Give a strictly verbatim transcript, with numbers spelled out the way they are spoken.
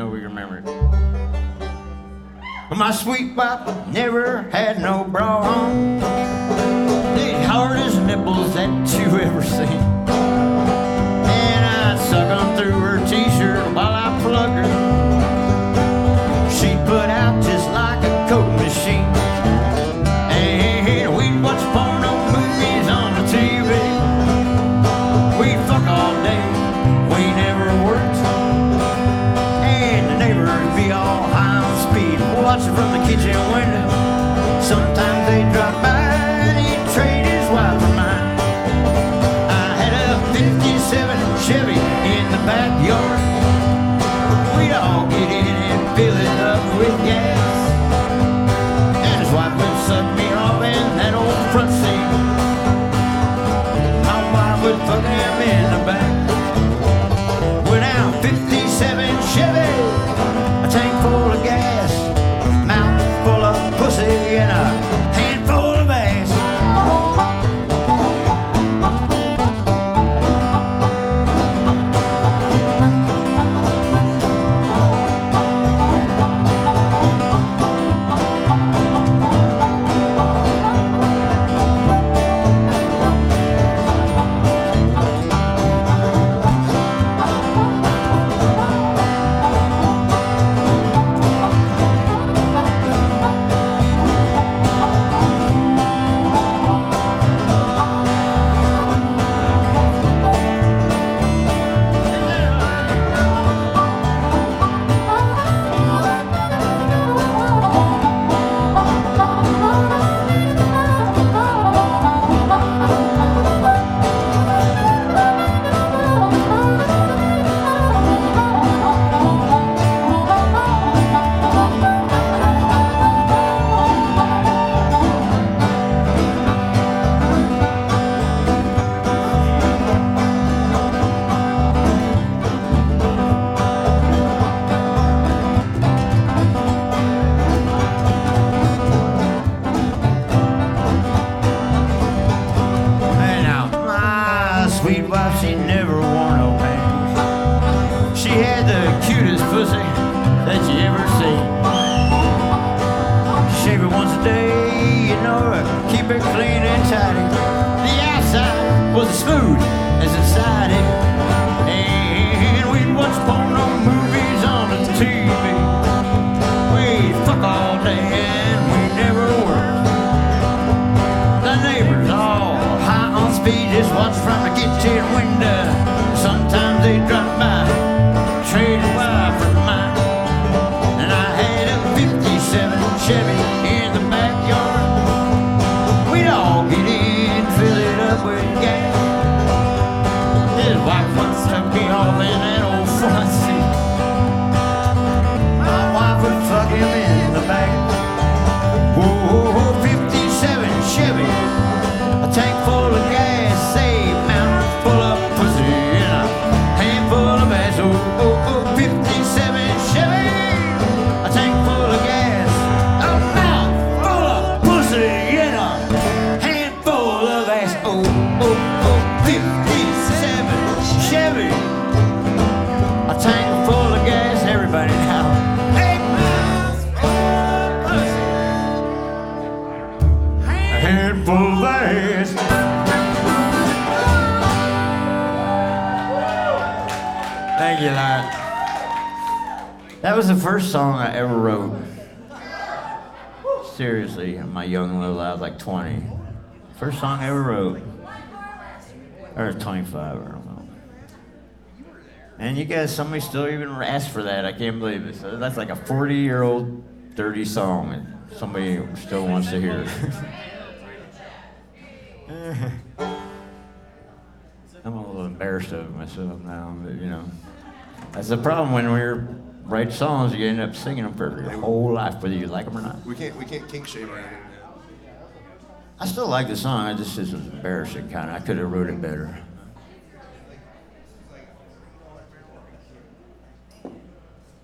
know we remember it. My sweet wife never had no bra on. The hardest nipples that you ever seen. And I'd suck on through her t-shirt while I plugged her. She'd put out just like a coke machine. And we'd watch porno movies on the T V. We'd fuck all day, we never worked. And the neighbors would be all high on speed, watching from the kitchen window. Sometimes they'd drop by and he'd trade his wife for mine. I had a fifty-seven Chevy in the backyard. We'd all get in and fill it up with gas. And his wife would suck me off in that old front seat. My wife would fuck him in the back. We're now fifty-seven Chevy, a tank full of gas, mouth full of pussy and a handful of ass. Sweet wife, she never wore no pants. She had the cutest pussy that you ever seen. Shave it once a day, you know, to keep it clean and tidy. The outside was as smooth as inside it. And we'd watch porno movies on the T V. We'd fuck all day and we never worked. The neighbors all high on speed, just watch from the kitchen window. Sometimes they drop by, trade a wife for mine. And I had a fifty-seven Chevy in the backyard. We'd all get in, fill it up with gas. His wife once took me off in that old front seat. My wife would fuck him in the back. Whoa, fifty-seven Chevy, a tank full of gas, save mountain full of pussy and a handful of ass. Oh, oh, oh, fifty-seven Chevy, a tank full of gas, a mouth full of pussy and a handful of ass. Oh, oh, oh, fifty-seven Chevy, a tank full of gas. Everybody now. Hey, mouth full of pussy, a handful of ass. Thank you, lad. That was the first song I ever wrote. Seriously, in my young little, I was like twenty. First song I ever wrote. Or twenty-five, I don't know. And you guys, somebody still even asked for that. I can't believe it. So that's like a forty-year-old dirty song, and somebody still wants to hear it. I'm a little embarrassed of myself now, but you know. That's the problem when we write songs, you end up singing them for your whole life, whether you like them or not. We can't we can't kink shame or anything. I still like the song, I just, it was embarrassing kind of. I could have wrote it better.